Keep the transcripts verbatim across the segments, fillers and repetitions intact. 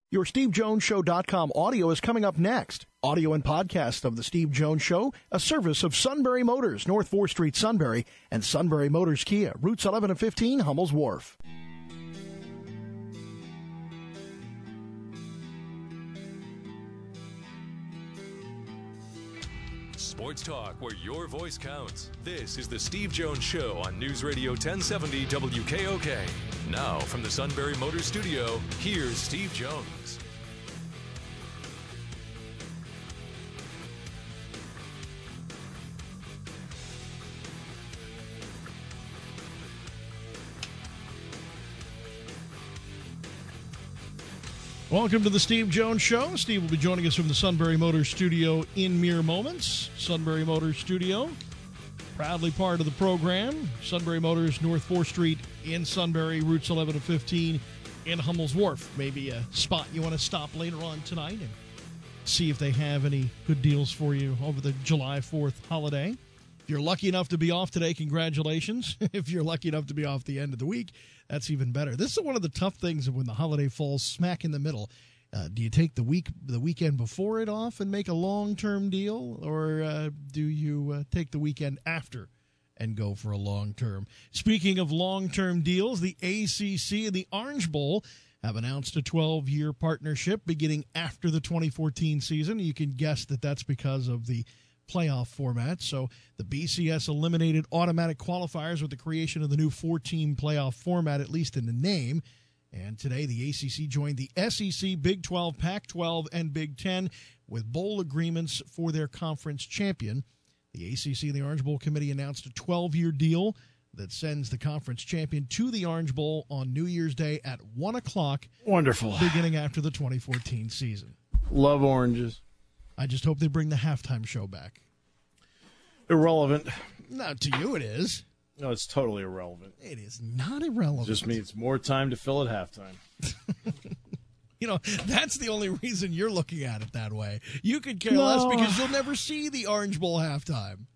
Your Steve Jones Show dot com audio is coming up next. Audio and podcast of The Steve Jones Show, a service of Sunbury Motors, North fourth Street, Sunbury, and Sunbury Motors Kia, routes eleven and fifteen, Hummel's Wharf. Sports talk where your voice counts. This is The Steve Jones Show on News Radio ten seventy W K O K. Now, from the Sunbury Motors Studio, here's Steve Jones. Welcome to the Steve Jones Show. Steve will be joining us from the Sunbury Motors Studio in mere moments. Sunbury Motors Studio, proudly part of the program. Sunbury Motors, North fourth Street in Sunbury, routes eleven and fifteen in Hummel's Wharf. Maybe a spot you want to stop later on tonight and see if they have any good deals for you over the July fourth holiday. If you're lucky enough to be off today, congratulations. If you're lucky enough to be off the end of the week, that's even better. This is one of the tough things of when the holiday falls smack in the middle. Uh, do you take the week, the weekend before it off and make a long-term deal, or uh, do you uh, take the weekend after and go for a long-term? Speaking of long-term deals, the A C C and the Orange Bowl have announced a twelve-year partnership beginning after the twenty fourteen season. You can guess that that's because of the playoff format. So the B C S eliminated automatic qualifiers with the creation of the new four-team playoff format, at least in the name. And today the A C C joined the S E C, Big twelve, Pac twelve, and Big ten with bowl agreements for their conference champion. The A C C and the Orange Bowl Committee announced a twelve-year deal that sends the conference champion to the Orange Bowl on New Year's Day at one o'clock. Wonderful. Beginning after the twenty fourteen season. Love oranges. I just hope they bring the halftime show back. Irrelevant. No, to you it is. No, it's totally irrelevant. It is not irrelevant. It just means more time to fill at halftime. You know, that's the only reason you're looking at it that way. You could care No. less because you'll never see the Orange Bowl halftime.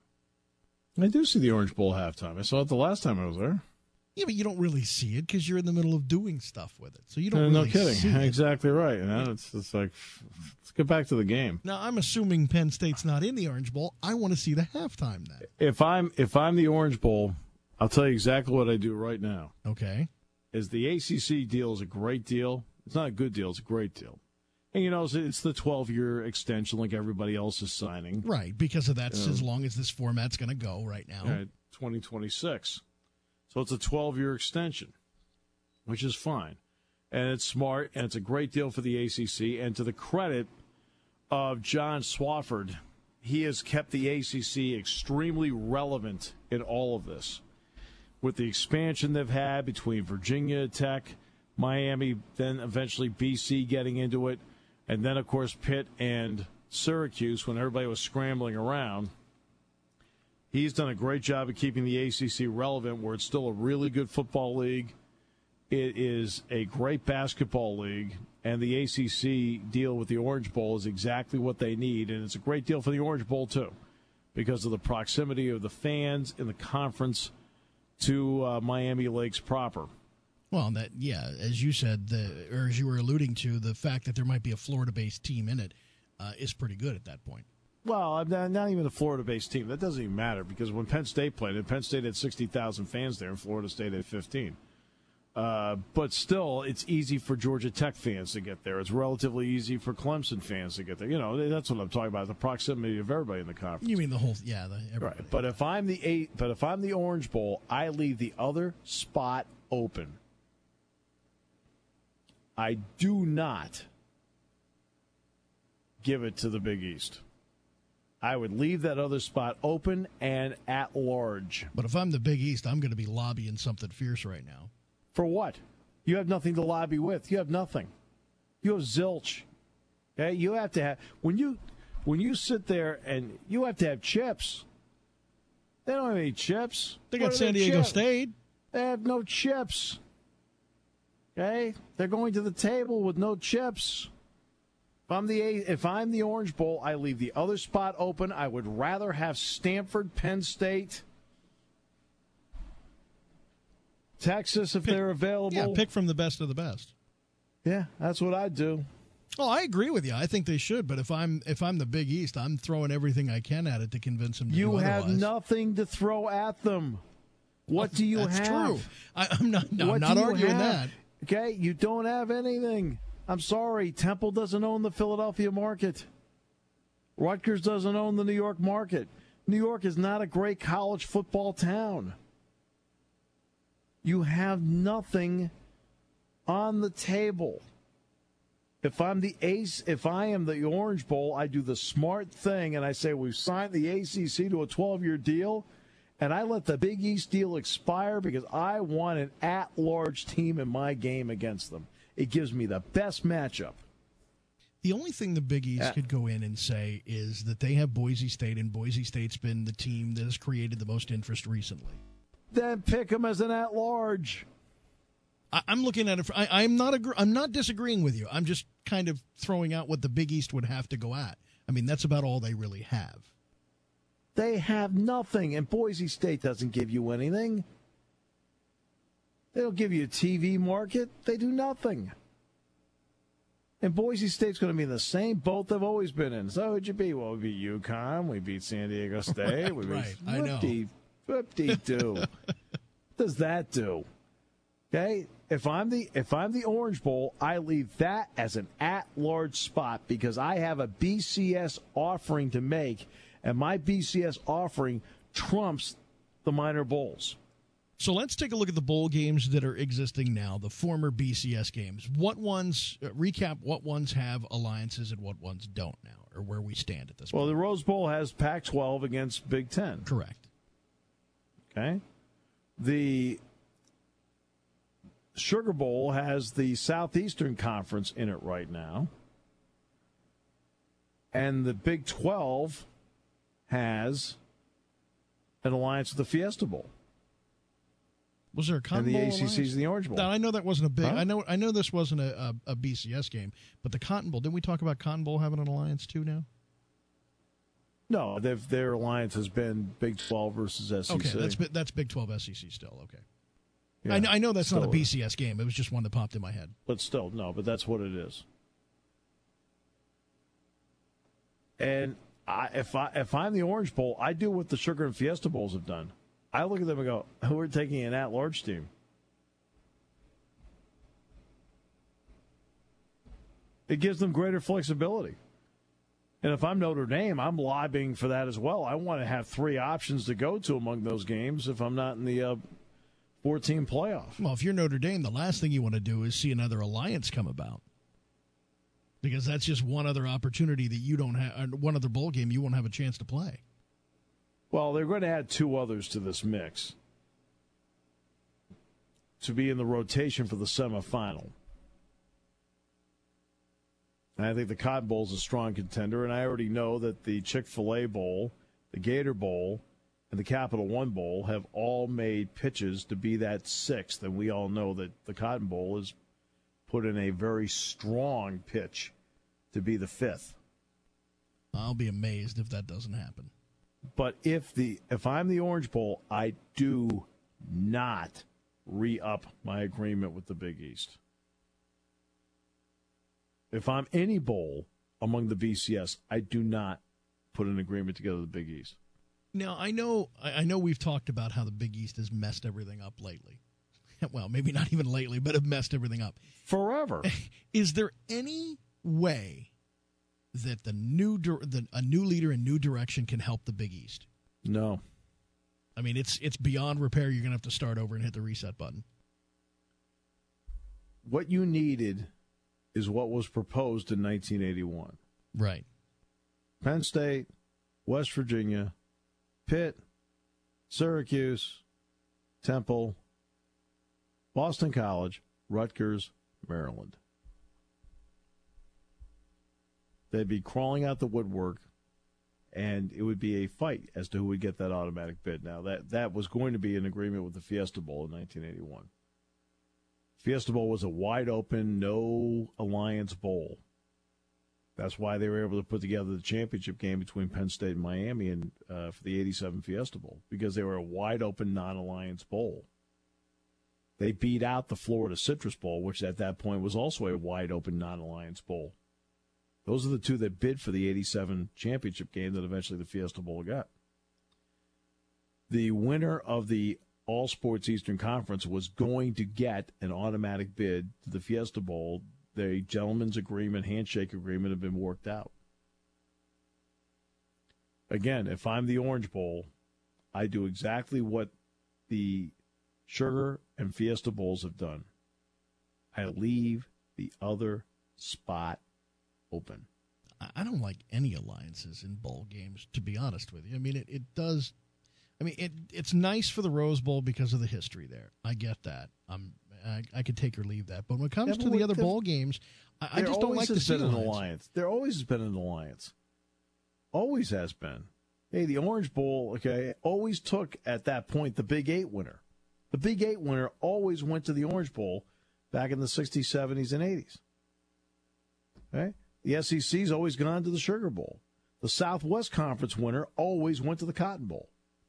I do see the Orange Bowl halftime. I saw it the last time I was there. Yeah, but you don't really see it because you're in the middle of doing stuff with it. So you don't Uh, really no kidding. see it. Exactly right. You know, it's, it's like, let's get back to the game. Now, I'm assuming Penn State's not in the Orange Bowl. I want to see the halftime then. If I'm if I'm the Orange Bowl, I'll tell you exactly what I do right now. Okay. Is the A C C deal is a great deal. It's not a good deal. It's a great deal. And, you know, it's, it's the twelve-year extension like everybody else is signing. Right, because of that's Yeah. as long as this format's going to go right now. At twenty twenty-six. So it's a twelve-year extension, which is fine. And it's smart, and it's a great deal for the A C C. And to the credit of John Swofford, he has kept the A C C extremely relevant in all of this. With the expansion they've had between Virginia Tech, Miami, then eventually B C getting into it, and then, of course, Pitt and Syracuse when everybody was scrambling around. He's done a great job of keeping the A C C relevant, where it's still a really good football league. It is a great basketball league, and the A C C deal with the Orange Bowl is exactly what they need, and it's a great deal for the Orange Bowl, too, because of the proximity of the fans in the conference to uh, Miami Lakes proper. Well, that yeah, as you said, the, or as you were alluding to, the fact that there might be a Florida-based team in it uh, is pretty good at that point. Well, not, not even a Florida-based team. That doesn't even matter, because when Penn State played it, Penn State had sixty thousand fans there, and Florida State had fifteen. Uh, but still, it's easy for Georgia Tech fans to get there. It's relatively easy for Clemson fans to get there. You know, that's what I'm talking about, the proximity of everybody in the conference. You mean the whole, yeah, the, everybody. Right. But if I'm the eight, but if I'm the Orange Bowl, I leave the other spot open. I do not give it to the Big East. I would leave that other spot open and at large. But if I'm the Big East, I'm going to be lobbying something fierce right now. For what? You have nothing to lobby with. You have nothing. You have zilch. Okay? You have to have when you when you sit there and you have to have chips. They don't have any chips. They got What are San their Diego chips? State. They have no chips. Okay? They're going to the table with no chips. If I'm the if I'm the Orange Bowl, I leave the other spot open. I would rather have Stanford, Penn State, Texas if Pick- they're available. Yeah, pick from the best of the best. Yeah, that's what I'd do. Oh, I agree with you. I think they should. But if I'm if I'm the Big East, I'm throwing everything I can at it to convince them to you do have otherwise. nothing to throw at them. What do you That's have? True. I, I'm not. No, what I'm not do you arguing have? that. Okay, you don't have anything. I'm sorry. Temple doesn't own the Philadelphia market. Rutgers doesn't own the New York market. New York is not a great college football town. You have nothing on the table. If I'm the ace, if I am the Orange Bowl, I do the smart thing and I say we've signed the A C C to a twelve-year deal, and I let the Big East deal expire because I want an at-large team in my game against them. It gives me the best matchup. The only thing the Big East Uh, could go in and say is that they have Boise State, and Boise State's been the team that has created the most interest recently. Then pick them as an at-large. I, I'm looking at it. For, I, I'm not. Agree, I'm not disagreeing with you. I'm just kind of throwing out what the Big East would have to go at. I mean, that's about all they really have. They have nothing, and Boise State doesn't give you anything. They don't give you a T V market. They do nothing. And Boise State's going to be in the same boat they've always been in. So who'd you beat? Well, we beat UConn. We beat San Diego State. Right, we beat right. I know. fifty-two. What does that do? Okay? If I'm the if I'm the Orange Bowl, I leave that as an at-large spot because I have a B C S offering to make, and my B C S offering trumps the minor bowls. So let's take a look at the bowl games that are existing now, the former B C S games. What ones, uh, recap what ones have alliances and what ones don't now, or where we stand at this Well, point. the Rose Bowl has Pac twelve against Big Ten. Correct. Okay? The Sugar Bowl has the Southeastern Conference in it right now. And the Big twelve has an alliance with the Fiesta Bowl. Was there a Cotton And the Bowl A C C's alliance? and the Orange Bowl. Now, I know that wasn't a big. Huh? I know. I know this wasn't a, a, a B C S game, but the Cotton Bowl. Didn't we talk about Cotton Bowl having an alliance too now? No, they've, their alliance has been Big twelve versus S E C. Okay, that's bi- that's Big twelve S E C still. Okay, Yeah, I, know, I know that's not a still B is. C S game. It was just one that popped in my head. But still, no, but that's what it is. And I, if I if I'm the Orange Bowl, I do what the Sugar and Fiesta Bowls have done. I look at them and go, "We're taking an at-large team." It gives them greater flexibility. And if I'm Notre Dame, I'm lobbying for that as well. I want to have three options to go to among those games if I'm not in the uh, four-team playoff. Well, if you're Notre Dame, the last thing you want to do is see another alliance come about, because that's just one other opportunity that you don't have, one other bowl game you won't have a chance to play. Well, they're going to add two others to this mix to be in the rotation for the semifinal. And I think the Cotton Bowl is a strong contender, and I already know that the Chick-fil-A Bowl, the Gator Bowl, and the Capital One Bowl have all made pitches to be that sixth, and we all know that the Cotton Bowl has put in a very strong pitch to be the fifth. I'll be amazed if that doesn't happen. But if the if I'm the Orange Bowl, I do not re-up my agreement with the Big East. If I'm any bowl among the B C S, I do not put an agreement together with the Big East. Now, I know I I know we've talked about how the Big East has messed everything up lately. Well, maybe not even lately, but have messed everything up. Forever. Is there any way that the new the, a new leader and new direction can help the Big East? No. I mean, it's it's beyond repair. You're going to have to start over and hit the reset button. What you needed is what was proposed in nineteen eighty-one. Right. Penn State, West Virginia, Pitt, Syracuse, Temple, Boston College, Rutgers, Maryland. They'd be crawling out the woodwork, and it would be a fight as to who would get that automatic bid. Now, that, that was going to be an agreement with the Fiesta Bowl in nineteen eighty-one. Fiesta Bowl was a wide-open, no-alliance bowl. That's why they were able to put together the championship game between Penn State and Miami and, uh, for the eighty-seven Fiesta Bowl, because they were a wide-open, non-alliance bowl. They beat out the Florida Citrus Bowl, which at that point was also a wide-open non-alliance bowl. Those are the two that bid for the eighty-seven championship game that eventually the Fiesta Bowl got. The winner of the All Sports Eastern Conference was going to get an automatic bid to the Fiesta Bowl. The gentleman's agreement, handshake agreement, had been worked out. Again, if I'm the Orange Bowl, I do exactly what the Sugar and Fiesta Bowls have done. I leave the other spot open. I don't like any alliances in bowl games, to be honest with you. I mean, it, it does. I mean, it it's nice for the Rose Bowl because of the history there. I get that. I'm, I, I could take or leave that. But when it comes Yeah, to the with other the- bowl games, I, I just don't like to There always see has been an alliance. alliance. There always has been an alliance. Always has been. Hey, the Orange Bowl, okay, always took, at that point, the Big Eight winner. The Big Eight winner always went to the Orange Bowl back in the sixties, seventies, and eighties. Okay? The S E C's always gone to the Sugar Bowl. The Southwest Conference winner always went to the Cotton Bowl.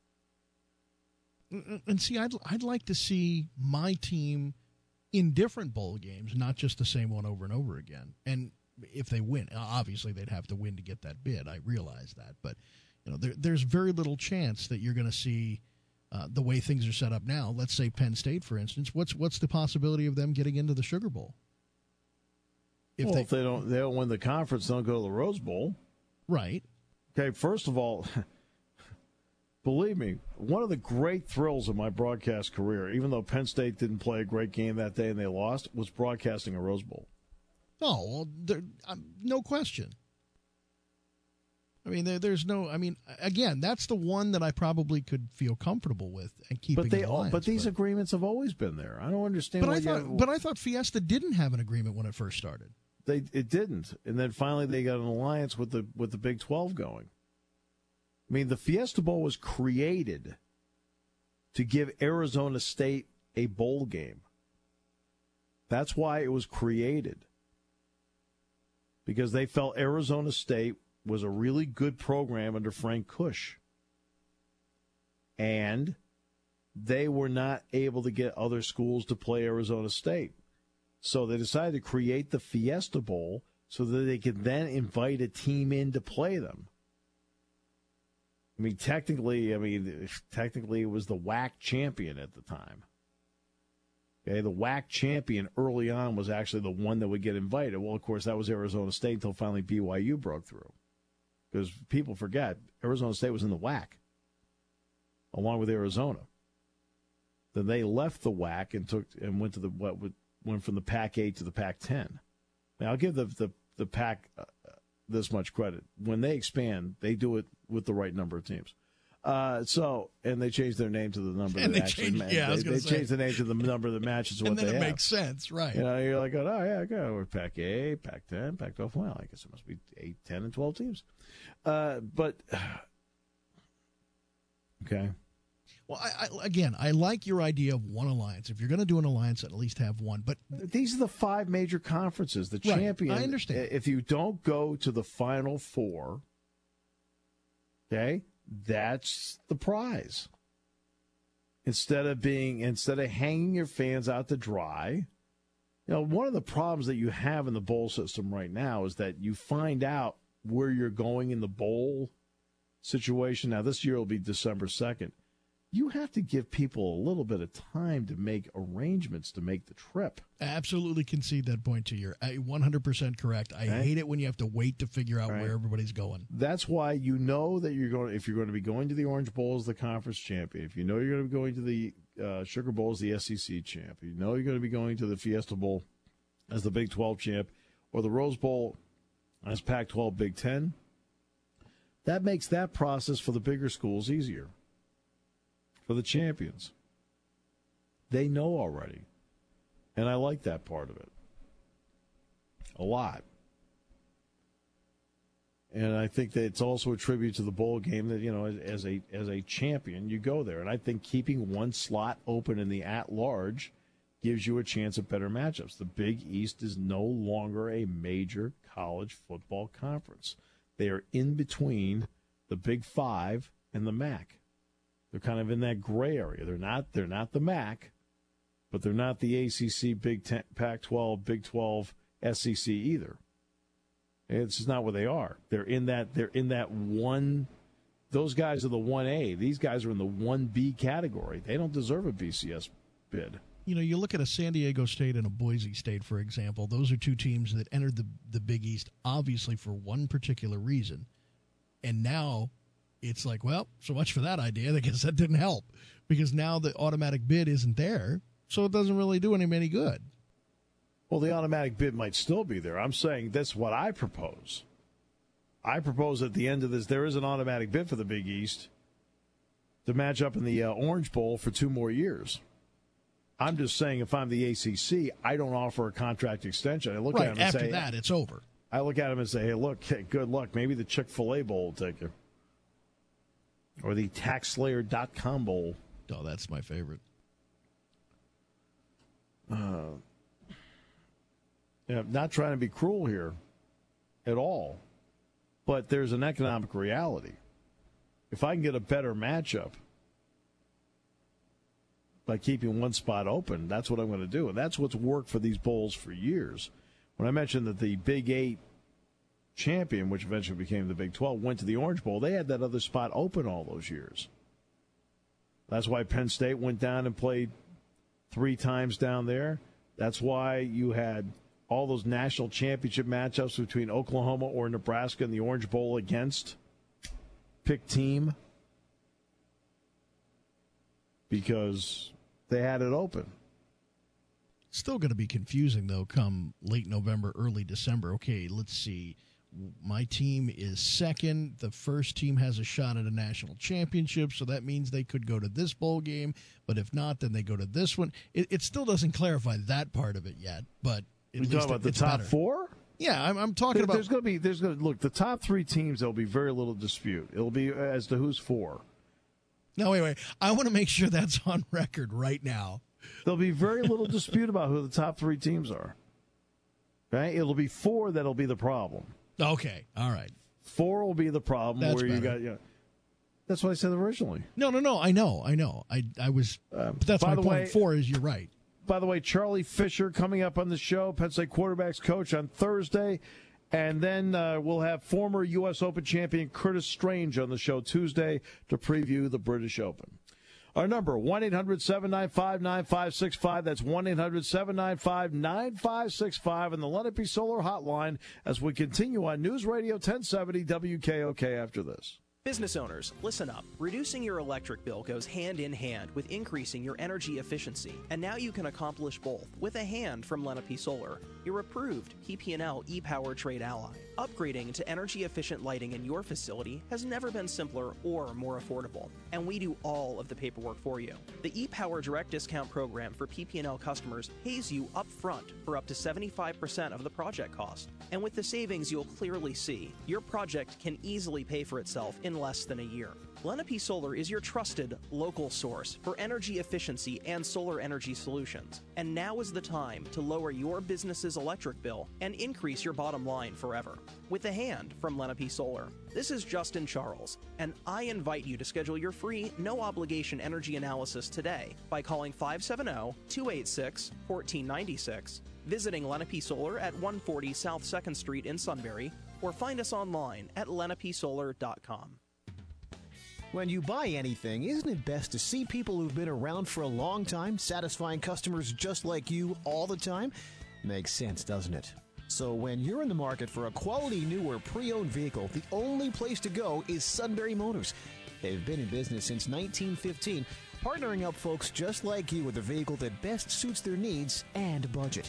And see, I'd I'd like to see my team in different bowl games, not just the same one over and over again. And if they win, obviously they'd have to win to get that bid. I realize that, but you know, there, there's very little chance that you're going to see uh, the way things are set up now. Let's say Penn State, for instance. What's what's the possibility of them getting into the Sugar Bowl? If well, they, if they don't, they don't win the conference, they don't go to the Rose Bowl. right. Okay, first of all, believe me, one of the great thrills of my broadcast career, even though Penn State didn't play a great game that day and they lost, was broadcasting a Rose Bowl. Oh, well, there, um, no question. I mean, there, there's no. I mean, again, that's the one that I probably could feel comfortable with and keeping. But they, an alliance, but these but, agreements have always been there. I don't understand. But why I you thought, have- but I thought Fiesta didn't have an agreement when it first started. they it didn't, and then finally they got an alliance with the with the Big twelve going. I mean, the Fiesta Bowl was created to give Arizona State a bowl game. That's why it was created. Because they felt Arizona State was a really good program under Frank Kush. And they were not able to get other schools to play Arizona State. So they decided to create the Fiesta Bowl so that they could then invite a team in to play them. I mean, technically, I mean, technically it was the W A C champion at the time. Okay, the W A C champion early on was actually the one that would get invited. Well, of course, that was Arizona State until finally B Y U broke through. Because people forget, Arizona State was in the W A C, along with Arizona. Then they left the W A C and took and went to the what would, went from the Pac eight to the Pac ten. Now, I'll give the the the Pac uh, this much credit. When they expand, they do it with the right number of teams. Uh, so, and they changed their name to the number And that they actually changed- ma- yeah, I was they, gonna they say. changed the name to the number that matches what And then they it have. makes sense, right? You know, you're like, oh yeah, okay, we're Pac eight, Pac ten, Pac twelve. Well, I guess it must be eight, ten, and twelve teams. Uh, but okay. Well, I, I, again, I like your idea of one alliance. If you're going to do an alliance, at least have one. But These are the five major conferences. The Right, champion. I understand. If you don't go to the Final Four, okay, that's the prize. Instead of being, instead of hanging your fans out to dry, you know, one of the problems that you have in the bowl system right now is that you find out where you're going in the bowl situation. Now, this year will be December second. You have to give people a little bit of time to make arrangements to make the trip. I absolutely concede that point to you. You're uh, one hundred percent correct. I Right. hate it when you have to wait to figure out Right. where everybody's going. That's why you know that you're going. If you're going to be going to the Orange Bowl as the conference champion, if you know you're going to be going to the uh, Sugar Bowl as the S E C champ, you know you're going to be going to the Fiesta Bowl as the Big twelve champ, or the Rose Bowl as Pac twelve Big ten. That makes that process for the bigger schools easier. For the champions, they know already, and I like that part of it a lot. And I think that it's also a tribute to the bowl game that, you know, as a as a champion, you go there. And I think keeping one slot open in the at-large gives you a chance at better matchups. The Big East is no longer a major college football conference. They are in between the Big Five and the M A C. They're kind of in that gray area. They're not they're not the M A C, but they're not the A C C, Big Ten, Pac twelve, Big twelve, S E C either. It's just not what they are. They're in that. They're in that one. Those guys are the one A. These guys are in the one B category. They don't deserve a B C S bid. You know, you look at a San Diego State and a Boise State, for example. Those are two teams that entered the the Big East obviously for one particular reason, and now it's like, well, so much for that idea. I guess that didn't help because now the automatic bid isn't there, so it doesn't really do him any good. Well, the automatic bid might still be there. I'm saying that's what I propose. I propose at the end of this, there is an automatic bid for the Big East to match up in the uh, Orange Bowl for two more years. I'm just saying if I'm the A C C, I don't offer a contract extension. I look right, at him and after say, that, it's over. I look at him and say, hey, look, good luck. Maybe the Chick-fil-A Bowl will take you. Or the tax slayer dot com Bowl. Oh, that's my favorite. Uh, yeah, not trying to be cruel here at all, but there's an economic reality. If I can get a better matchup by keeping one spot open, that's what I'm going to do. And that's what's worked for these bowls for years. When I mentioned that the Big Eight champion, which eventually became the Big twelve, went to the Orange Bowl, they had that other spot open all those years. That's why Penn State went down and played three times down there. That's why you had all those national championship matchups between Oklahoma or Nebraska in the Orange Bowl against pick team, because they had it open. Still going to be confusing, though, come late November, early December. Okay, let's see. My team is second. The first team has a shot at a national championship, so that means they could go to this bowl game. But if not, then they go to this one. It, it still doesn't clarify that part of it yet, but at You're talking about the top better. four? Yeah, I'm, I'm talking there, about. There's going to be. There's going to look the top three teams. There'll be very little dispute. It'll be as to who's four. No, wait, wait. I want to make sure that's on record right now. There'll be very little dispute about who the top three teams are. Right? It'll be four that'll be the problem. Okay, all right. Four will be the problem. That's where you better. got. You know, that's what I said originally. No, no, no. I know, I know. I, I was. Um, but that's by my the point. way- Four is you're right. By the way, Charlie Fisher coming up on the show, Penn State quarterbacks coach on Thursday. And then uh, we'll have former U S Open champion Curtis Strange on the show Tuesday to preview the British Open. Our number, one eight hundred seven nine five nine five six five. That's one eight hundred seven nine five nine five six five. And the Lenape Solar Hotline as we continue on News Radio ten seventy W K O K after this. Business owners, listen up. Reducing your electric bill goes hand in hand with increasing your energy efficiency. And now you can accomplish both with a hand from Lenape Solar, your approved P P and L e-Power trade ally. Upgrading to energy-efficient lighting in your facility has never been simpler or more affordable, and we do all of the paperwork for you. The ePower Direct Discount Program for P P and L customers pays you up front for up to seventy-five percent of the project cost. And with the savings you'll clearly see, your project can easily pay for itself in less than a year. Lenape Solar is your trusted local source for energy efficiency and solar energy solutions. And now is the time to lower your business's electric bill and increase your bottom line forever. With a hand from Lenape Solar. This is Justin Charles, and I invite you to schedule your free, no-obligation energy analysis today by calling five seven zero, two eight six, one four nine six, visiting Lenape Solar at one forty South second Street in Sunbury, or find us online at lenape solar dot com. When you buy anything, isn't it best to see people who've been around for a long time, satisfying customers just like you all the time? Makes sense, doesn't it? So when you're in the market for a quality new or pre-owned vehicle, the only place to go is Sunbury Motors. They've been in business since nineteen fifteen, partnering up folks just like you with a vehicle that best suits their needs and budget.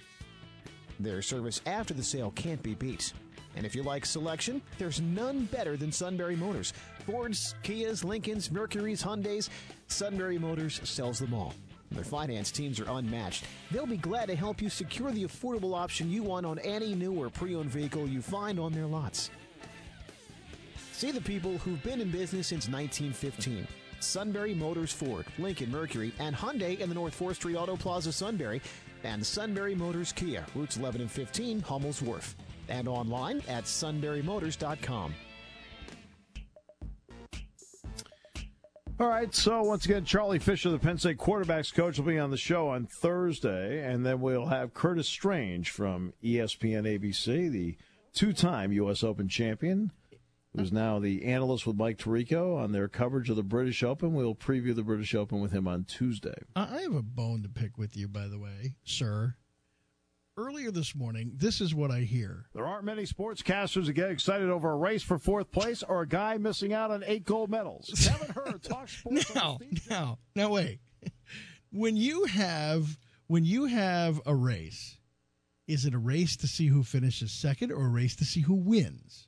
Their service after the sale can't be beat. And if you like selection, there's none better than Sunbury Motors. Fords, Kias, Lincolns, Mercurys, Hyundais, Sunbury Motors sells them all. Their finance teams are unmatched. They'll be glad to help you secure the affordable option you want on any new or pre-owned vehicle you find on their lots. See the people who've been in business since nineteen fifteen. Sunbury Motors Ford, Lincoln Mercury, and Hyundai in the North fourth Street Auto Plaza Sunbury, and Sunbury Motors Kia, routes eleven and fifteen, Hummel's Wharf, and online at sunbury motors dot com. All All right, so once again, Charlie Fisher, the Penn State quarterbacks coach, will be on the show on Thursday, and then we'll have Curtis Strange from E S P N A B C, the two-time U S Open champion, who's now the analyst with Mike Tirico on their coverage of the British Open. We'll preview the British Open with him on Tuesday. I have a bone to pick with you, by the way, sir. Earlier this morning, this is what I hear. There aren't many sportscasters that get excited over a race for fourth place or a guy missing out on eight gold medals. Kevin Hurd talks sports. Now, now, now, wait. When you have when you have a race, is it a race to see who finishes second or a race to see who wins?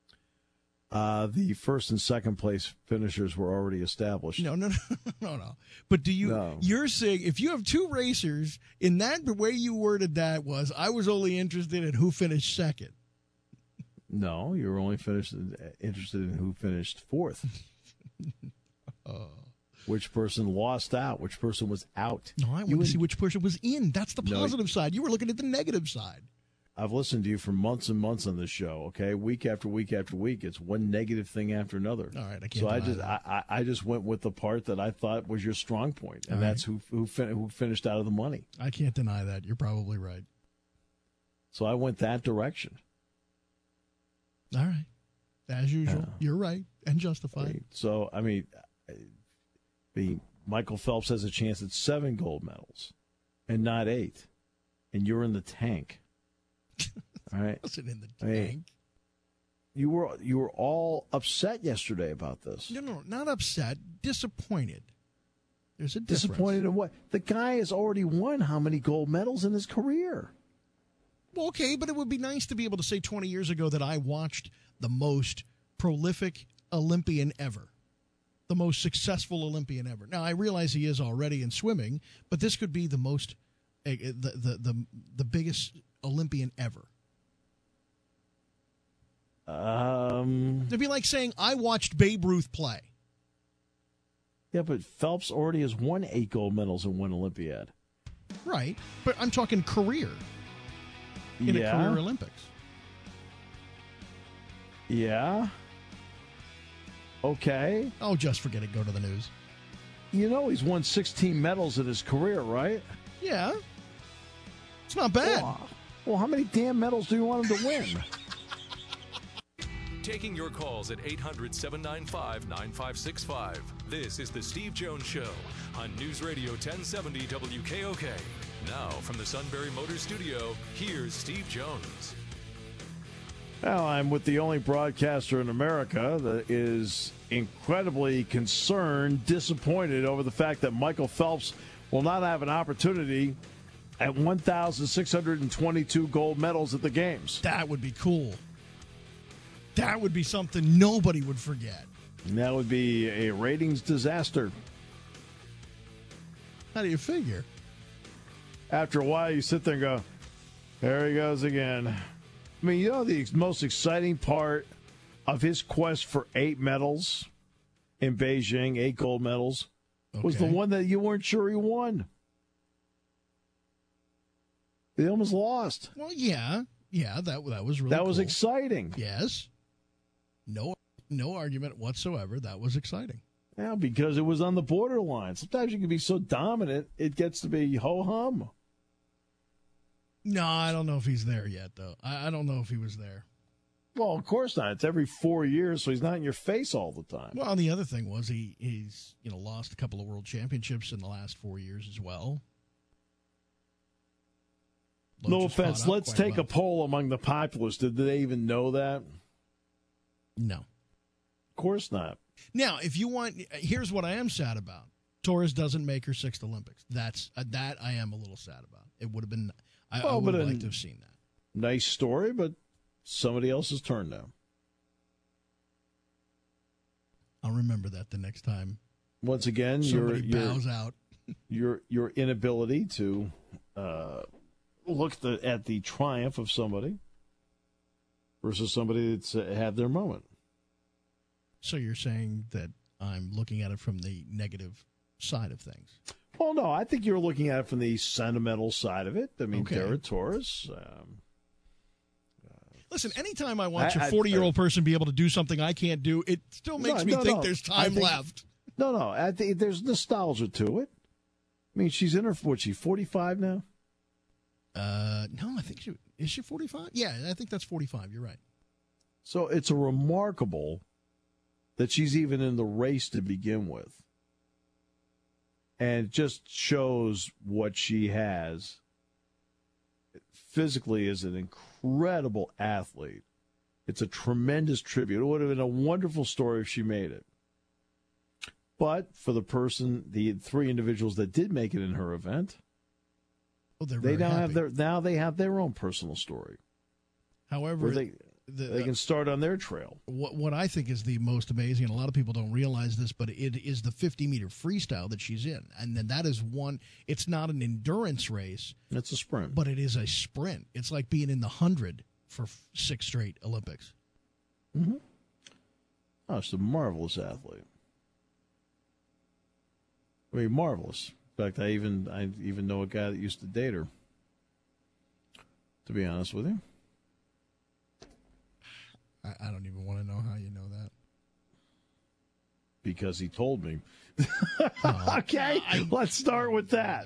Uh, the first and second place finishers were already established. No, no, no, no, no. But do you? No. You're saying if you have two racers, in that the way you worded that was, I was only interested in who finished second. No, you were only finished interested in who finished fourth. uh, which person lost out? Which person was out? No, I want you to and, see which person was in. That's the no, positive side. You were looking at the negative side. I've listened to you for months and months on this show. Okay, week after week after week, it's one negative thing after another. All right, I can't. So I just that. I, I just went with the part that I thought was your strong point, and All that's right. who who, fin- who finished out of the money. I can't deny that. You're probably right. So I went that direction. All right, as usual, Yeah. you're right and justified. Right. So I mean, the Michael Phelps has a chance at seven gold medals, and not eight, and you're in the tank. All right. I wasn't in the I tank. mean, you were you were all upset yesterday about this. No, no, not upset. Disappointed. There's a difference. Disappointed in what? The guy has already won how many gold medals in his career? Well, okay, but it would be nice to be able to say twenty years ago that I watched the most prolific Olympian ever, the most successful Olympian ever. Now, I realize he is already in swimming, but this could be the most, uh, the, the the the biggest Olympian ever. Um. It'd be like saying I watched Babe Ruth play. Yeah, but Phelps already has won eight gold medals in one Olympiad. Right, but I'm talking career. In yeah. a career Olympics. Yeah. Okay. Oh, just forget it. Go to the news. You know he's won sixteen medals in his career, right? Yeah. It's not bad. Well, well, how many damn medals do you want him to win? Taking your calls at eight hundred, seven nine five, nine five six five. This is the Steve Jones Show on News Radio ten seventy W K O K. Now, from the Sunbury Motors Studio, here's Steve Jones. Well, I'm with the only broadcaster in America that is incredibly concerned, disappointed over the fact that Michael Phelps will not have an opportunity at one thousand six hundred twenty-two gold medals at the games. That would be cool. That would be something nobody would forget. And that would be a ratings disaster. How do you figure? After a while, you sit there and go, there he goes again. I mean, you know, the most exciting part of his quest for eight medals in Beijing, eight gold medals, okay, was the one that you weren't sure he won. They almost lost. Well, yeah. Yeah, that, that was really That cool. was exciting. Yes. No, no argument whatsoever. That was exciting. Yeah, because it was on the borderline. Sometimes you can be so dominant, it gets to be ho-hum. No, I don't know if he's there yet, though. I, I don't know if he was there. Well, of course not. It's every four years, so he's not in your face all the time. Well, and the other thing was he he's you know lost a couple of world championships in the last four years as well. Loach No has caught offense. up Let's quite take well. a poll among the populace. Did they even know that? No. Of course not. Now, if you want, here's what I am sad about. Torres doesn't make her sixth Olympics. That's uh, that I am a little sad about. It would have been. I, Well, I would but have in- liked to have seen that. Nice story, but somebody else's turn now. I'll remember that the next time Once again, your somebody your, bows out. your your inability to uh, look the, at the triumph of somebody versus somebody that's uh, had their moment. So you're saying that I'm looking at it from the negative side of things. Well, no, I think you're looking at it from the sentimental side of it. I mean, Okay. Dara Torres. Um, Listen, anytime I watch I- a I- forty-year-old person be able to do something I can't do, it still makes No, me no, think no. there's I time think- left. No, no. I think there's nostalgia to it. I mean, she's in her, what, she forty-five now? Uh, no, I think she, is she forty-five? Yeah, I think that's forty-five. You're right. So it's a remarkable that she's even in the race to begin with. And it just shows what she has physically as an incredible athlete. It's a tremendous tribute. It would have been a wonderful story if she made it. But for the person, the three individuals that did make it in her event, well, they're they very now happy. have their now they have their own personal story. However, where they the, they can start on their trail. What what I think is the most amazing, and a lot of people don't realize this, but it is the fifty meter freestyle that she's in, and then that is one. It's not an endurance race; it's a sprint, but it is a sprint. It's like being in the hundred for six straight Olympics. Mm-hmm. Oh, she's a marvelous athlete. I mean, marvelous. In fact, I even I even know a guy that used to date her. To be honest with you, I, I don't even want to know how you know that. Because he told me. Oh, okay, I, let's start with that.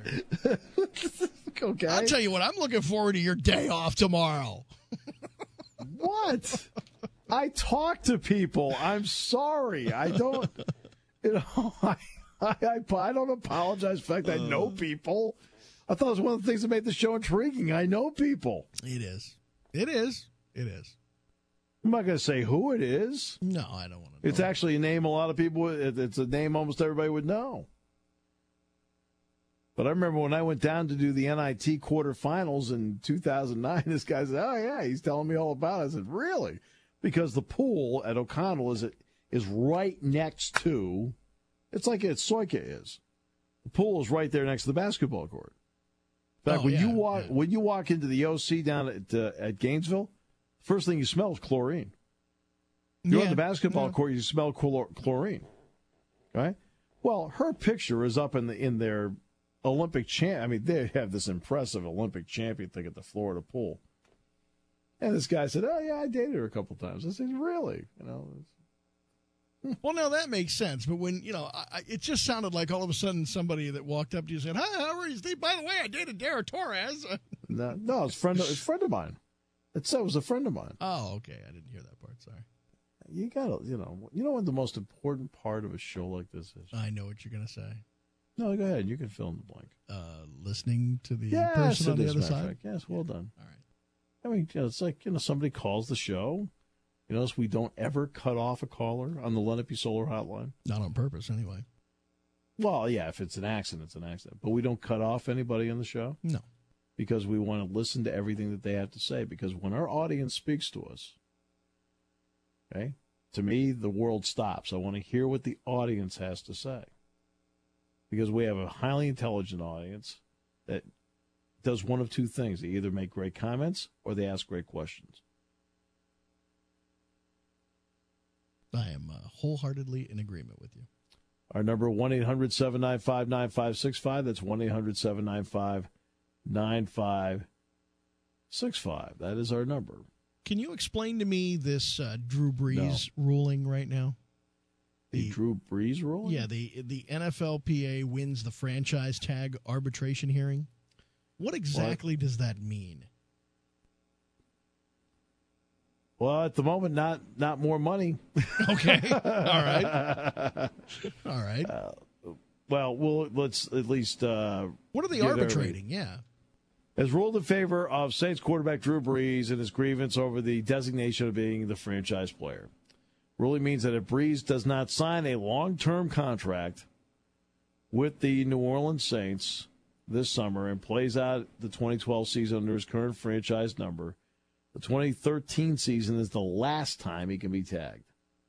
Okay, I'll tell you what. I'm looking forward to your day off tomorrow. What? I talk to people. I'm sorry. I don't. You know. I, I, I, I don't apologize for the fact I know people. I thought it was one of the things that made the show intriguing. I know people. It is. It is. It is. I'm not going to say who it is. No, I don't want to know. It's actually a name a lot of people, it's a name almost everybody would know. But I remember when I went down to do the N I T quarterfinals in two thousand nine, this guy said, oh, yeah, he's telling me all about it. I said, really? Because the pool at O'Connell is, is right next to, it's like at Soika is. The pool is right there next to the basketball court. In fact, Oh, when yeah, you walk yeah. when you walk into the O C down at uh, at Gainesville, first thing you smell is chlorine. You're Yeah, on the basketball yeah. court, you smell chlor- chlorine. Right? Well, her picture is up in the in their Olympic champ. I mean, they have this impressive Olympic champion thing at the Florida pool. And this guy said, "Oh yeah, I dated her a couple times." I said, "Really?" You know. Well, now that makes sense, but when, you know, I, it just sounded like all of a sudden somebody that walked up to you said, "Hi, how are you, Steve? By the way, I dated Dara Torres." No, no, it's a friend. Of, it's a friend of mine. It said it was a friend of mine. Oh, okay. I didn't hear that part. Sorry. You gotta, you know, you know what the most important part of a show like this is. I know what you're going to say. No, go ahead. You can fill in the blank. Uh, listening to the Yes, person on it the is, other matter of side. fact. Yes, well done. All right. I mean, you know, it's like, you know, somebody calls the show. You notice we don't ever cut off a caller on the Lenape Solar Hotline. Not on purpose, anyway. Well, yeah, if it's an accident, it's an accident. But we don't cut off anybody on the show No. because we want to listen to everything that they have to say. Because when our audience speaks to us, okay, to me, the world stops. I want to hear what the audience has to say. Because we have a highly intelligent audience that does one of two things. They either make great comments or they ask great questions. I am uh, wholeheartedly in agreement with you. Our number, one eight hundred seven nine five nine five six five. That's one eight hundred seven nine five nine five six five. That is our number. Can you explain to me this uh, Drew Brees ruling right now? The, the Drew Brees ruling? Yeah, the the N F L P A wins the franchise tag arbitration hearing. What exactly what? does that mean? Well, at the moment, not not more money. Okay, all right, all right. Uh, well, we'll let's at least. Uh, what are they arbitrating? Yeah, has ruled in favor of Saints quarterback Drew Brees and his grievance over the designation of being the franchise player. Ruling means that if Brees does not sign a long-term contract with the New Orleans Saints this summer and plays out the twenty twelve season under his current franchise number, the twenty thirteen season is the last time he can be tagged.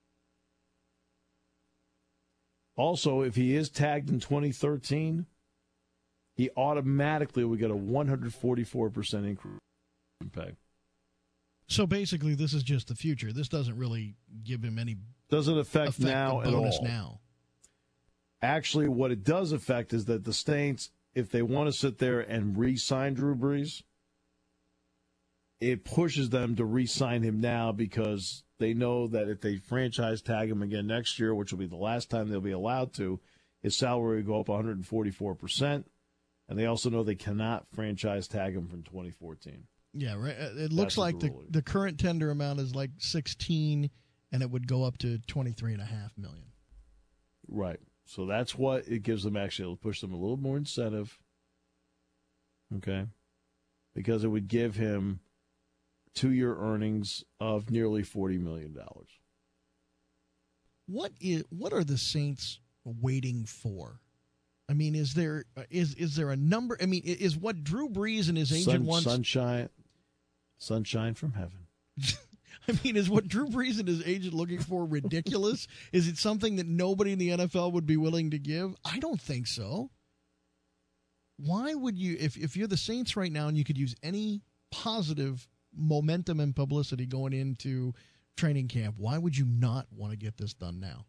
Also, if he is tagged in twenty thirteen, he automatically would get a one hundred forty-four percent increase in pay. So basically, this is just the future. This doesn't really give him any doesn't affect, affect now the at bonus all. Now, actually, what it does affect is that the Saints, if they want to sit there and re-sign Drew Brees, it pushes them to re-sign him now because they know that if they franchise tag him again next year, which will be the last time they'll be allowed to, his salary will go up one hundred forty-four percent. And they also know they cannot franchise tag him from twenty fourteen. Yeah, right. It looks That's like the, the, the current tender amount is like sixteen, and it would go up to twenty-three and a half million. Right. So that's what it gives them. Actually, it'll push them a little more incentive. Okay, because it would give him two-year earnings of nearly forty million dollars. What is? What are the Saints waiting for? I mean, is there is is there a number? I mean, is what Drew Brees and his agent Sun, wants sunshine, sunshine from heaven. I mean, is what Drew Brees and his agent looking for ridiculous? Is it something that nobody in the N F L would be willing to give? I don't think so. Why would you, if if you're the Saints right now and you could use any positive momentum and publicity going into training camp, why would you not want to get this done now?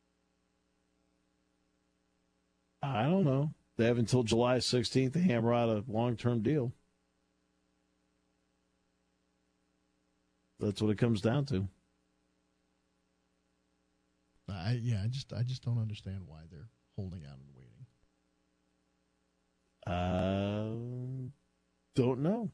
I don't know. They have until July sixteenth to hammer out a long-term deal. That's what it comes down to. I yeah, I just I just don't understand why they're holding out and waiting. Uh, don't know.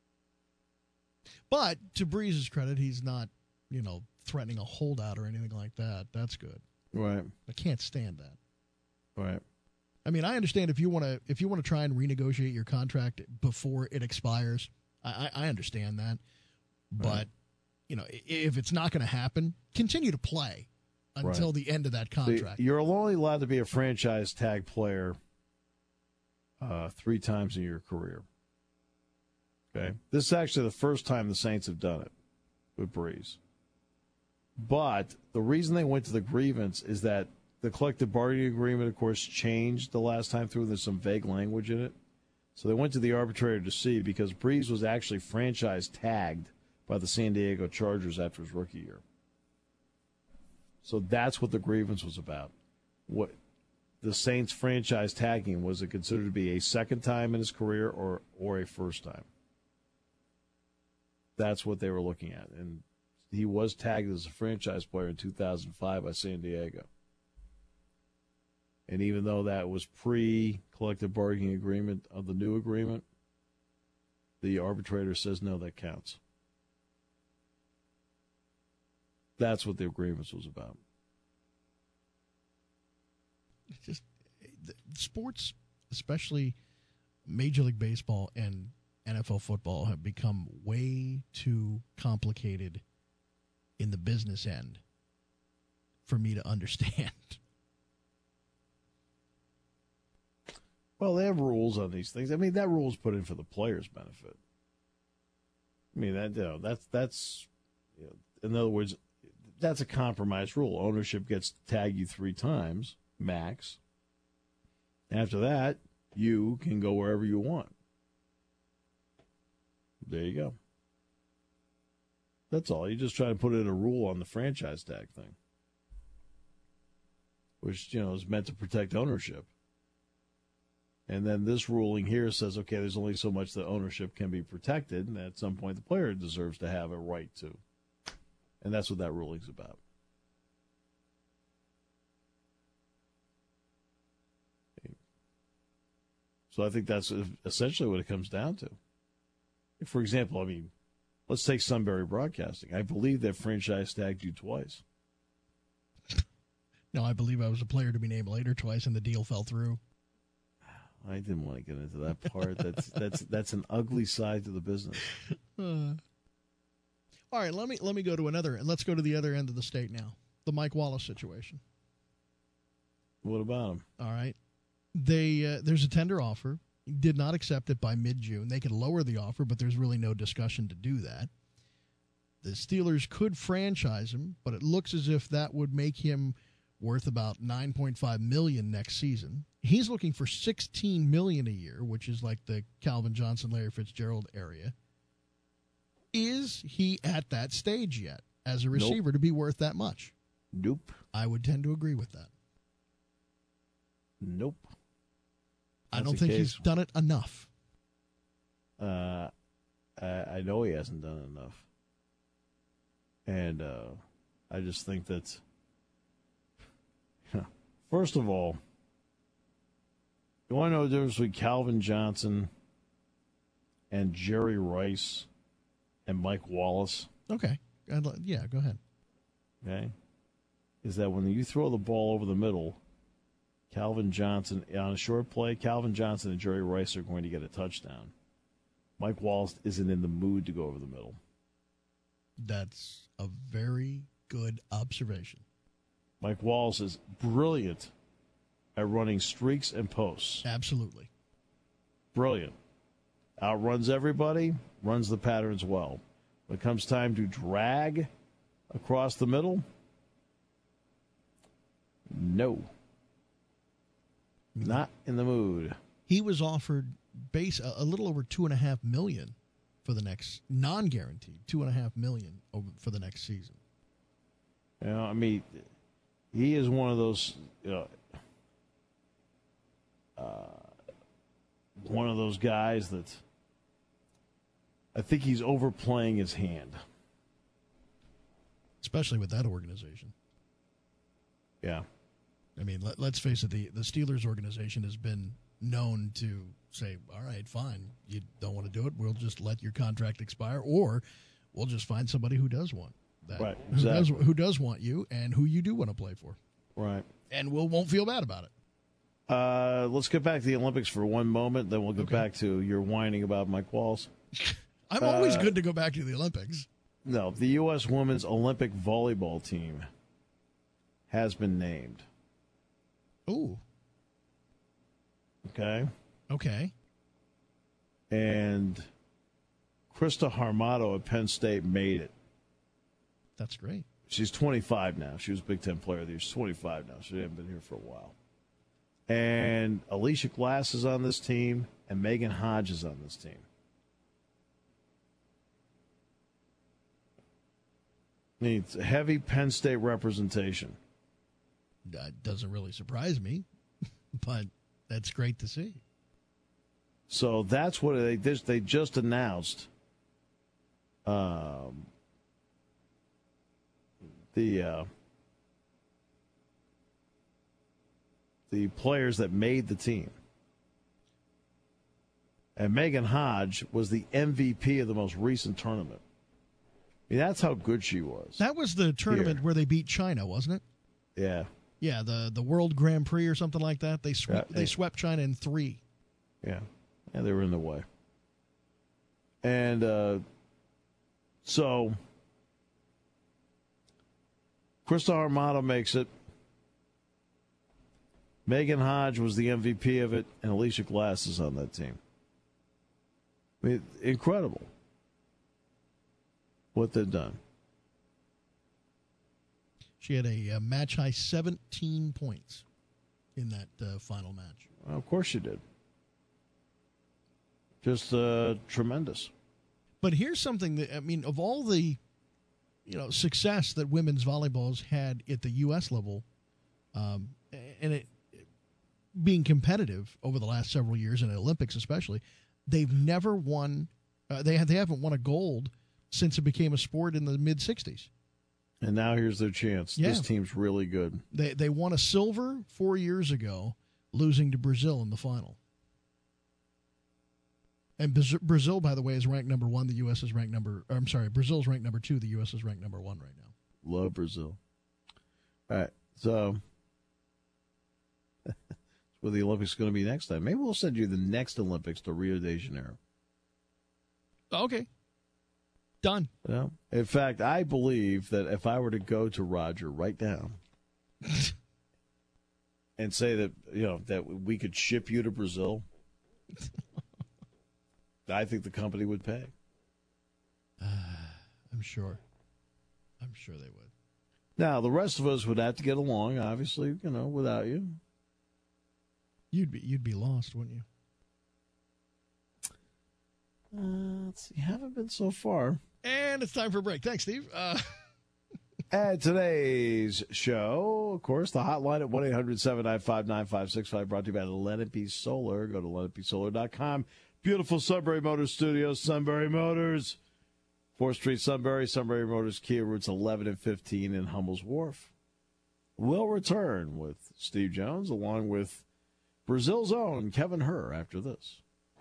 But to Brees' credit, he's not, you know, threatening a holdout or anything like that. That's good. Right. I can't stand that. Right. I mean, I understand if you want to if you want to try and renegotiate your contract before it expires. I, I understand that, but right. you know, if it's not going to happen, continue to play until right. the end of that contract. So you're only allowed to be a franchise tag player uh, three times in your career. Okay, this is actually the first time the Saints have done it with Brees. But the reason they went to the grievance is that the collective bargaining agreement, of course, changed the last time through. There's some vague language in it. So they went to the arbitrator to see because Brees was actually franchise tagged by the San Diego Chargers after his rookie year. So that's what the grievance was about. What the Saints franchise tagging, was it considered to be a second time in his career or, or a first time? That's what they were looking at. And he was tagged as a franchise player in two thousand five by San Diego. And even though that was pre-collective bargaining agreement of the new agreement, the arbitrator says, no, that counts. That's what the agreement was about. It's just sports, especially Major League Baseball and N F L football, have become way too complicated in the business end for me to understand. Well, they have rules on these things. I mean, that rule is put in for the players' benefit. I mean, that you know, that's that's you know, in other words, that's a compromise rule. Ownership gets to tag you three times max. After that, you can go wherever you want. There you go. That's all. You just try to put in a rule on the franchise tag thing, which you know is meant to protect ownership. And then this ruling here says, okay, there's only so much that ownership can be protected, and at some point the player deserves to have a right to. And that's what that ruling's about. So I think that's essentially what it comes down to. For example, I mean, let's take Sunbury Broadcasting. I believe that franchise tagged you twice. No, I believe I was a player to be named later twice, and the deal fell through. I didn't want to get into that part. That's that's that's an ugly side to the business. Uh, all right, let me let me go to another. Let's go to the other end of the state now. The Mike Wallace situation. What about him? All right, they uh, there's a tender offer. He did not accept it by mid-June. They could lower the offer, but there's really no discussion to do that. The Steelers could franchise him, but it looks as if that would make him worth about nine point five million dollars next season. He's looking for sixteen million dollars a year, which is like the Calvin Johnson, Larry Fitzgerald area. Is he at that stage yet as a receiver nope. to be worth that much? Nope. I would tend to agree with that. Nope. That's I don't think case. he's done it enough. Uh, I, I know he hasn't done enough. And uh, I just think that, first of all, you want to know the difference between Calvin Johnson and Jerry Rice and Mike Wallace? Okay. I'd li- yeah, go ahead. Okay. Is that when you throw the ball over the middle, Calvin Johnson, on a short play, Calvin Johnson and Jerry Rice are going to get a touchdown. Mike Wallace isn't in the mood to go over the middle. That's a very good observation. Mike Wallace is brilliant at running streaks and posts. Absolutely. Brilliant. Outruns everybody, runs the patterns well. When it comes time to drag across the middle, no. Not in the mood. He was offered base a, a little over two and a half million for the next non-guaranteed two and a half million over for the next season. You know, I mean, he is one of those, you know, uh, one of those guys that I think he's overplaying his hand. Especially with that organization. Yeah. I mean, let, let's face it, the, the Steelers organization has been known to say, all right, fine, you don't want to do it, we'll just let your contract expire, or we'll just find somebody who does want that. Right, Who does, exactly. who does want you and who you do want to play for. Right. And we'll, won't feel bad about it. Uh, let's get back to the Olympics for one moment, then we'll get Okay. back to your whining about Mike Wallace. I'm always Uh, good to go back to the Olympics. No, the U S women's Olympic volleyball team has been named. Ooh, Okay. okay. And Krista Harmato at Penn State made it. That's great. She's twenty-five now. She was Big Ten Player of the Year. She's twenty-five now. She hasn't been here for a while. And Alicia Glass is on this team, and Megan Hodge is on this team. Needs heavy Penn State representation. That doesn't really surprise me, but that's great to see. So that's what they just they just announced. Um, the uh, the players that made the team, and Megan Hodge was the M V P of the most recent tournament. I mean, that's how good she was. That was the tournament Here. where they beat China, wasn't it? Yeah, Yeah, the, the World Grand Prix or something like that. They sweep, Yeah, they they- swept China in three. yeah, yeah. They were in the way, and uh, so Krista Armato makes it. Megan Hodge was the M V P of it, and Alicia Glass is on that team. I mean, incredible what they've done. She had a, uh match high seventeen points in that uh, final match. Well, of course you did. Just uh, tremendous. But here's something that, I mean, of all the, you know, success that women's volleyball's had at the U S level, um, and it being competitive over the last several years, in the Olympics especially, they've never won. Uh, they have, they haven't won a gold since it became a sport in the mid sixties. And now here's their chance. Yeah. This team's really good. They they won a silver four years ago, losing to Brazil in the final. And Braz- Brazil, by the way, is ranked number one. The U S is ranked number. I'm sorry, Brazil's ranked number two. The U S is ranked number one right now. Love Brazil. All right, so that's where the Olympics going to be next time. Maybe we'll send you the next Olympics to Rio de Janeiro. Okay, done. Well, in fact, I believe that if I were to go to Roger right now and say that you know that we could ship you to Brazil, I think the company would pay. I'm sure. I'm sure they would. Now, the rest of us would have to get along, obviously, you know, without you. You'd be you'd be lost, wouldn't you? Uh, let's see, haven't been so far. And it's time for a break. Thanks, Steve. Uh, At today's show, of course, the hotline at one eight hundred seven nine five nine five six five brought to you by Lenape Solar. Go to lenape solar dot com. Beautiful Sunbury Motors Studios. Sunbury Motors, fourth Street, Sunbury. Sunbury Motors, Kia, routes eleven and fifteen in Hummel's Wharf. We'll return with Steve Jones along with Brazil's own Kevin Herr after this.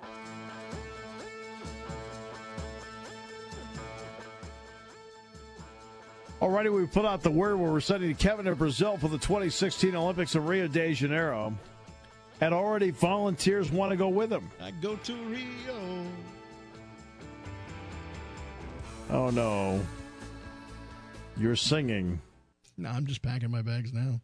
Alrighty, we put out the word where we're sending Kevin to Brazil for the twenty sixteen Olympics in Rio de Janeiro. And already volunteers want to go with him. I go to Rio. Oh, no. You're singing. No, I'm just packing my bags now.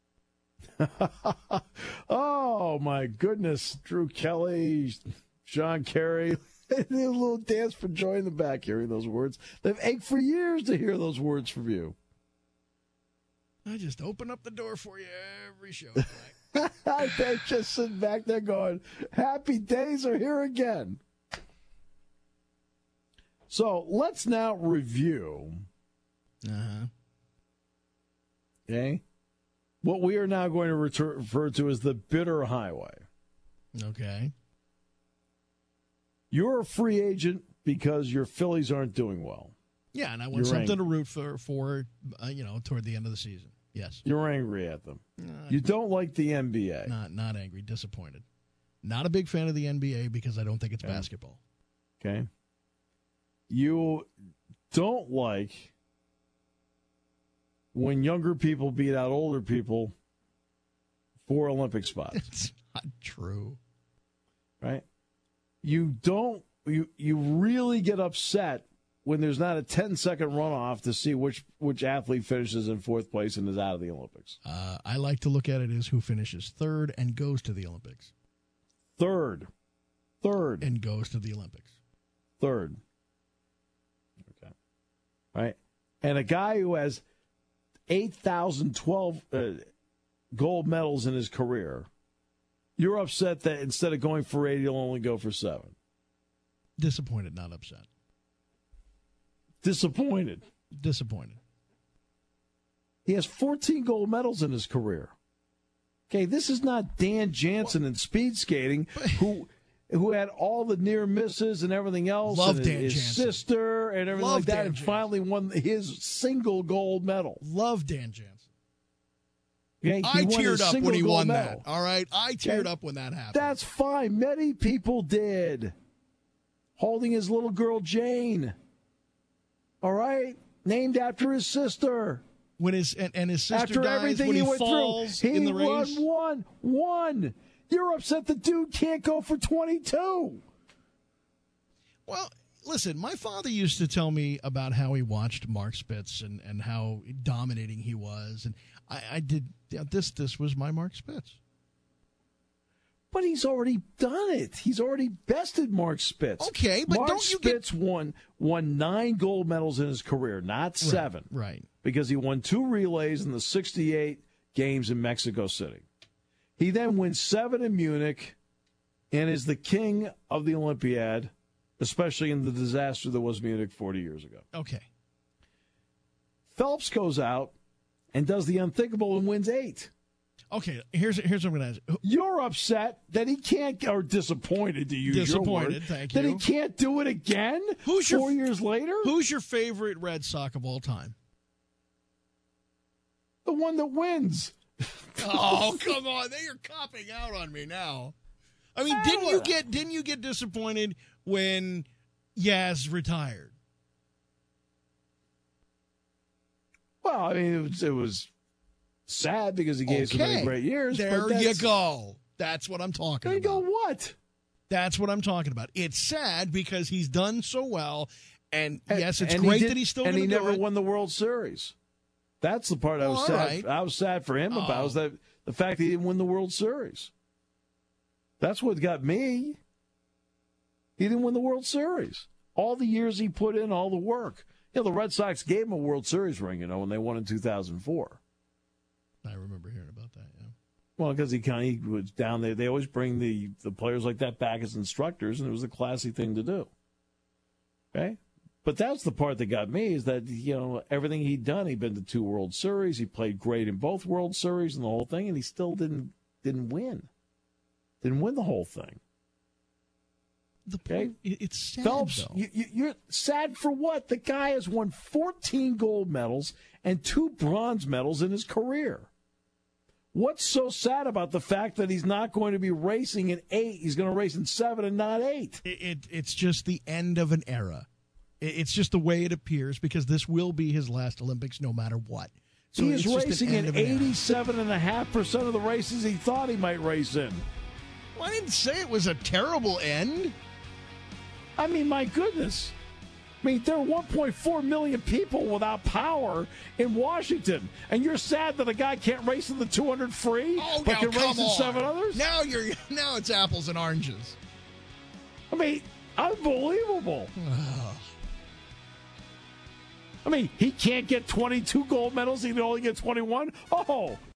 Oh, my goodness. Drew Kelly, Sean Carey. They did a little dance for joy in the back hearing those words. They've ached for years to hear those words from you. I just open up the door for you every show. They're just sitting back there going, happy days are here again. So let's now review. Uh-huh. Okay. What we are now going to refer, refer to as the bitter highway. Okay. You're a free agent because your Phillies aren't doing well. Yeah, and I want You're something angry. to root for, for uh, you know, toward the end of the season. Yes. You're angry at them. Uh, You don't like the N B A. Not not angry, disappointed. Not a big fan of the N B A because I don't think it's Okay. basketball. Okay. You don't like when younger people beat out older people for Olympic spots. It's not true. Right? You don't you you really get upset when there's not a ten-second runoff to see which which athlete finishes in fourth place and is out of the Olympics. Uh, I like to look at it as who finishes third and goes to the Olympics. Third. Third. And goes to the Olympics. Third. Okay. Right? And a guy who has eight thousand twelve uh, gold medals in his career, you're upset that instead of going for eight, he'll only go for seven. Disappointed, not upset. Disappointed. Disappointed. He has fourteen gold medals in his career. Okay, this is not Dan Jansen in speed skating, who who had all the near misses and everything else. Love and Dan his Jansen. sister and everything Love like that, Dan and Jansen. finally won his single gold medal. Love Dan Jansen. Okay, he I won his teared up single when he gold won medal. that. All right? I teared Okay. up when that happened. That's fine. Many people did. Holding his little girl Jane. All right? Named after his sister. When his and, and his sister After dies, everything when he, he, went falls through, he in the won race. one. One. You're upset the dude can't go for twenty-two. Well, listen, my father used to tell me about how he watched Mark Spitz and, and how dominating he was. And I, I did, yeah, this This was my Mark Spitz. But he's already done it. He's already bested Mark Spitz. Okay, but Mark don't you get- Spitz won won nine gold medals in his career, not seven. Right. Because he won two relays in the sixty-eight games in Mexico City. He then wins seven in Munich and is the king of the Olympiad, especially in the disaster that was Munich forty years ago. Okay. Phelps goes out and does the unthinkable and wins eight. Okay, here's here's what I'm going to ask. You're upset that he can't, or disappointed to use Disappointed, your word, thank that you. he can't do it again Who's your- four years later? Who's your favorite Red Sox of all time? The one that wins. Oh, come on. They are copping out on me now. I mean, didn't you get didn't you get disappointed when Yaz retired? Well, I mean, it was, it was sad because he gave so many great years. There but you that's- go. That's what I'm talking There you go. about. What? That's what I'm talking about. It's sad because he's done so well, and, And- yes, it's and he great did- that he's still and going to he do never it. won the World Series. That's the part I was Oh, all sad. right. I was sad for him about Oh. was that the fact that he didn't win the World Series. That's what got me. He didn't win the World Series. All the years he put in, all the work. You know, the Red Sox gave him a World Series ring, you know, when they won in two thousand four. I remember hearing about that, yeah. Well, because he kind of he was down there. They always bring the, the players like that back as instructors, and it was a classy thing to do. Okay? But that's the part that got me is that, you know, everything he'd done, he'd been to two World Series. He played great in both World Series and the whole thing, and he still didn't didn't win. Didn't win the whole thing. the Okay? point, it's sad, Phelps, though. you, you, you're sad for what? The guy has won fourteen gold medals and two bronze medals in his career. What's so sad about the fact that he's not going to be racing in eight? He's going to race in seven and not eight. It, it, it's just the end of an era. It, it's just the way it appears because this will be his last Olympics no matter what. So He's it's just an racing end in of an era. eighty-seven point five percent of the races he thought he might race in. Well, I didn't say it was a terrible end. I mean, my goodness. I mean, there are one point four million people without power in Washington, and you're sad that a guy can't race in the two hundred free, Oh, but now, can come race in on. seven others? Now you're now it's apples and oranges. I mean, unbelievable. I mean, he can't get twenty-two gold medals. He can only get twenty-one. Oh,